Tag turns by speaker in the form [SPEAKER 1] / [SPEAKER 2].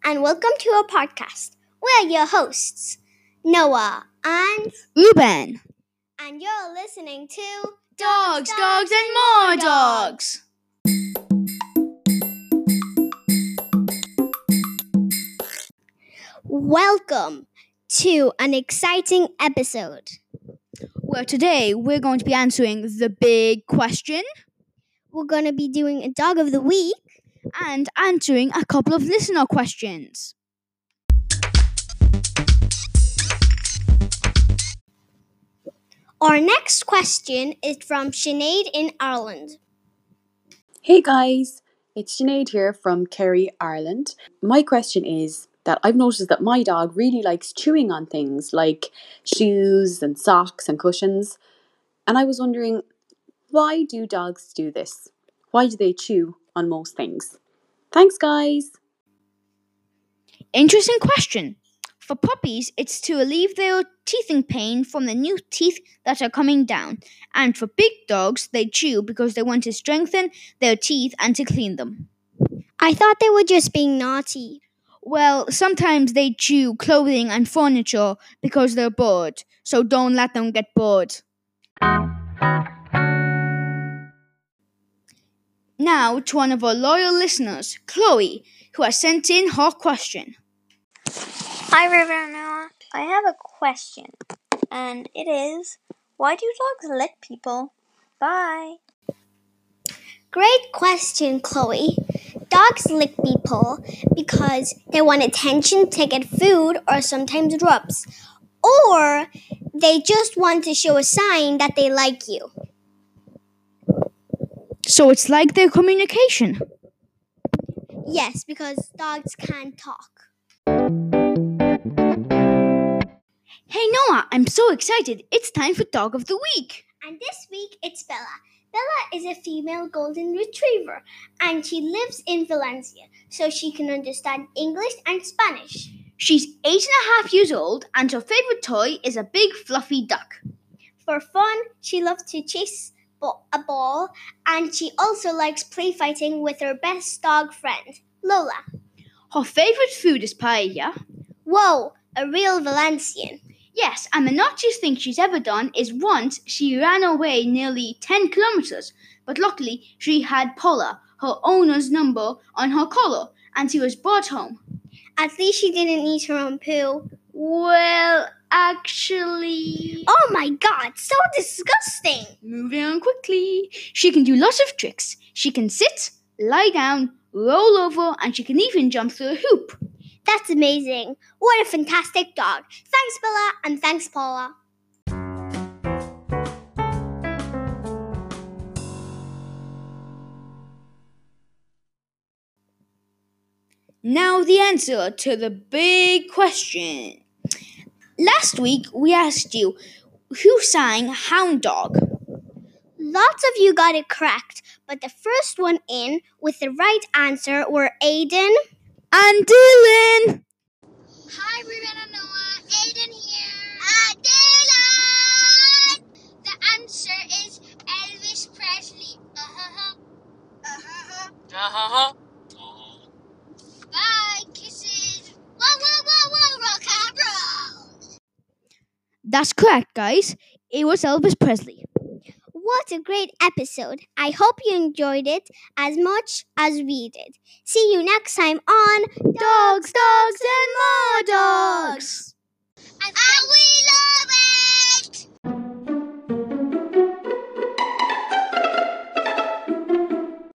[SPEAKER 1] and welcome to our podcast. We're your hosts, Noah and
[SPEAKER 2] Ruben.
[SPEAKER 1] and you're listening to
[SPEAKER 2] Dogs, and more dogs.
[SPEAKER 1] Welcome to an exciting episode.
[SPEAKER 2] Well, today we're going to be answering the big question
[SPEAKER 1] We're going to be doing a dog of the week.
[SPEAKER 2] and answering a couple of listener questions.
[SPEAKER 1] Our next question is from Sinead in Ireland.
[SPEAKER 3] Hey guys, it's Sinead here from Kerry, Ireland. My question is that I've noticed that my dog really likes chewing on things like shoes and socks and cushions. And I was wondering, why do dogs do this? Why do they chew on most things? Thanks guys!
[SPEAKER 2] Interesting question. For puppies, it's to relieve their teething pain from the new teeth that are coming down. And for big dogs, they chew because they want to strengthen their teeth and to clean them.
[SPEAKER 1] I thought they were just being naughty.
[SPEAKER 2] Well, sometimes they chew clothing and furniture because they're bored, so don't let them get bored. Now to one of our loyal listeners, Chloe, who has sent in her question.
[SPEAKER 4] Hi, Ruben and Noah. I have a question, and it is, why do dogs lick people? Bye.
[SPEAKER 1] Great question, Chloe. Dogs lick people because they want attention to get food or sometimes rubs. Or they just want to show a sign that they like you.
[SPEAKER 2] So it's like their communication.
[SPEAKER 1] Yes, because dogs can't talk.
[SPEAKER 2] Hey Noah, I'm so excited. It's time for Dog of the Week.
[SPEAKER 1] And this week it's Bella. Bella is a female golden retriever and she lives in Valencia, so she can understand English and Spanish.
[SPEAKER 2] She's 8.5 years old and her favorite toy is a big fluffy duck.
[SPEAKER 1] For fun, she loves to chase a ball, and she also likes play fighting with her best dog friend, Lola.
[SPEAKER 2] Her favorite food is paella.
[SPEAKER 1] Whoa, a real Valencian.
[SPEAKER 2] Yes, and the notchiest thing she's ever done is once she ran away nearly 10 kilometers, but luckily she had Paula, her owner's number, on her collar, and she was brought home.
[SPEAKER 1] At least she didn't eat her own poo.
[SPEAKER 2] Well, actually...
[SPEAKER 1] Oh my god, so disgusting!
[SPEAKER 2] Moving on quickly. She can do lots of tricks. She can sit, lie down, roll over, and she can even jump through a hoop.
[SPEAKER 1] That's amazing. What a fantastic dog. Thanks, Bella, and thanks, Paula.
[SPEAKER 2] Now the answer to the big question. Last week we asked you, who sang Hound Dog?
[SPEAKER 1] Lots of you got it correct, but the first one in with the right answer were Aiden
[SPEAKER 2] and Dylan.
[SPEAKER 5] Hi, Ruben and Noah. Aiden here. Dylan! The answer is Elvis Presley. Bye, kisses. Whoa, rock and roll.
[SPEAKER 2] That's correct, guys. It was Elvis Presley.
[SPEAKER 1] What a great episode. I hope you enjoyed it as much as we did. See you next time on
[SPEAKER 2] Dogs, and more dogs.